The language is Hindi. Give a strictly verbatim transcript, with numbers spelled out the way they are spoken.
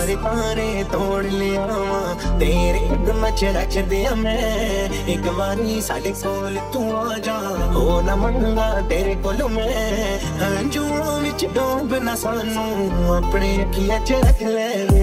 सारे तारे तोड़ लिया तेरे कदम च रच दिया मैं। एक बारी साडे कोल तू आ जा, हो ना मंगा तेरे कोल मैं। हंझुआं विच डूब ना सानू अपने अखियां च रख ले।